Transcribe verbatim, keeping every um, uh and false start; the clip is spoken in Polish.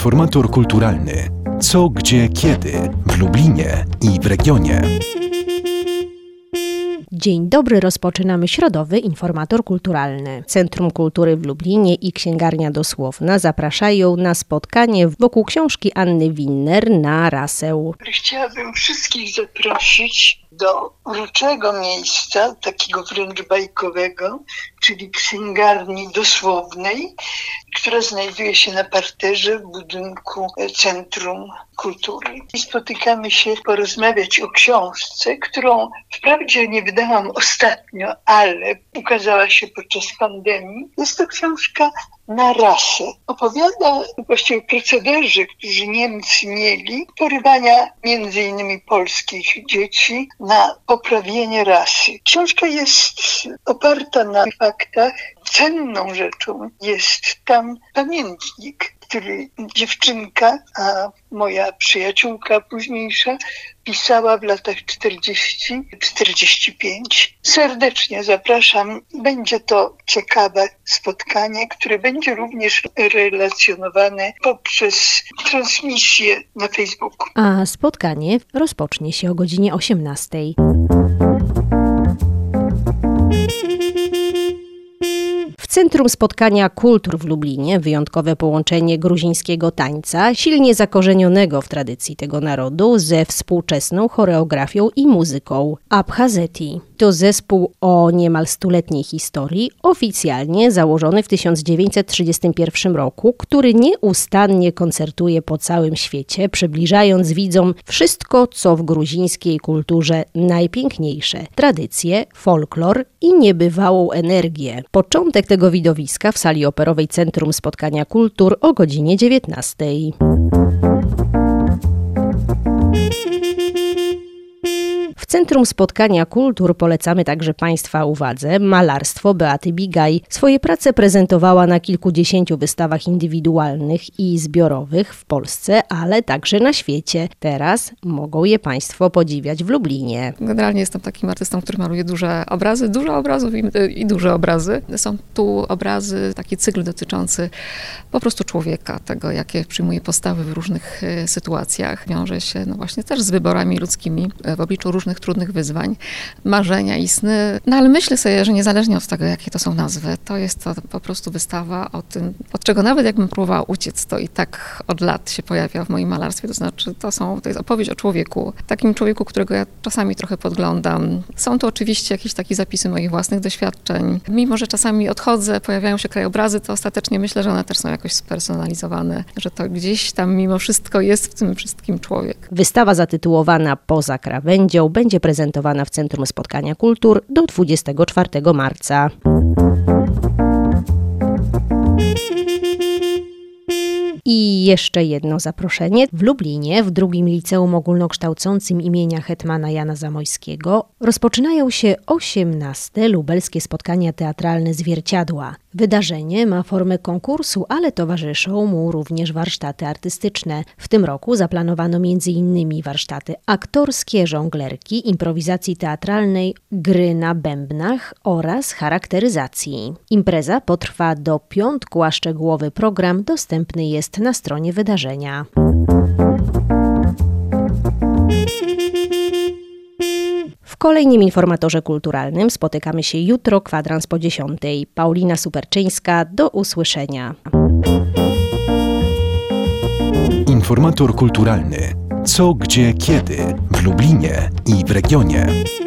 Informator kulturalny. Co, gdzie, kiedy w Lublinie i w regionie. Dzień dobry, rozpoczynamy środowy Informator Kulturalny. Centrum Kultury w Lublinie i Księgarnia Dosłowna zapraszają na spotkanie wokół książki Anny Winner Na rasę. Chciałabym wszystkich zaprosić do uroczego miejsca, takiego wręcz bajkowego, czyli Księgarni Dosłownej, która znajduje się na parterze w budynku Centrum Kultury. I spotykamy się porozmawiać o książce, którą wprawdzie nie wydałam ostatnio, ale ukazała się podczas pandemii. Jest to książka Na rasę. Opowiada właściwie o procederze, którzy Niemcy mieli, porywania między innymi polskich dzieci na poprawienie rasy. Książka jest oparta na faktach. Cenną rzeczą jest tam pamiętnik, który dziewczynka, a moja przyjaciółka późniejsza, pisała w latach czterdziestym do czterdziestego piątego. Serdecznie zapraszam. Będzie to ciekawe spotkanie, które będzie również relacjonowane poprzez transmisję na Facebooku. A spotkanie rozpocznie się o godzinie osiemnastej. W Centrum Spotkania Kultur w Lublinie wyjątkowe połączenie gruzińskiego tańca, silnie zakorzenionego w tradycji tego narodu, ze współczesną choreografią i muzyką. Abchazeti to zespół o niemal stuletniej historii, oficjalnie założony w tysiąc dziewięćset trzydziestym pierwszym roku, który nieustannie koncertuje po całym świecie, przybliżając widzom wszystko, co w gruzińskiej kulturze najpiękniejsze. Tradycje, folklor i niebywałą energię. Początek tego widowiska w sali operowej Centrum Spotkania Kultur o godzinie dziewiętnastej. W Centrum Spotkania Kultur polecamy także Państwa uwadze malarstwo Beaty Bigaj. Swoje prace prezentowała na kilkudziesięciu wystawach indywidualnych i zbiorowych w Polsce, ale także na świecie. Teraz mogą je Państwo podziwiać w Lublinie. Generalnie jestem takim artystą, który maluje duże obrazy, dużo obrazów i, i duże obrazy. Są tu obrazy, taki cykl dotyczący po prostu człowieka, tego jakie przyjmuje postawy w różnych sytuacjach. Wiąże się no właśnie też z wyborami ludzkimi w obliczu różnych trudnych wyzwań, marzenia i sny. No ale myślę sobie, że niezależnie od tego, jakie to są nazwy, to jest to po prostu wystawa o tym, od czego nawet jakbym próbowała uciec, to i tak od lat się pojawia w moim malarstwie. To znaczy, to, są, to jest opowieść o człowieku, takim człowieku, którego ja czasami trochę podglądam. Są to oczywiście jakieś takie zapisy moich własnych doświadczeń. Mimo że czasami odchodzę, pojawiają się krajobrazy, to ostatecznie myślę, że one też są jakoś spersonalizowane, że to gdzieś tam mimo wszystko jest w tym wszystkim człowiek. Wystawa zatytułowana Poza krawędzią będzie prezentowana w Centrum Spotkania Kultur do dwudziestego czwartego marca. I jeszcze jedno zaproszenie. W Lublinie, w drugim liceum ogólnokształcącym imienia hetmana Jana Zamojskiego, rozpoczynają się osiemnaste lubelskie spotkania teatralne Zwierciadła. Wydarzenie ma formę konkursu, ale towarzyszą mu również warsztaty artystyczne. W tym roku zaplanowano między innymi warsztaty aktorskie, żonglerki, improwizacji teatralnej, gry na bębnach oraz charakteryzacji. Impreza potrwa do piątku, a szczegółowy program dostępny jest na stronie wydarzenia. W kolejnym informatorze kulturalnym spotykamy się jutro, kwadrans po dziesiątej. Paulina Superczyńska, do usłyszenia. Informator kulturalny. Co, gdzie, kiedy w Lublinie i w regionie.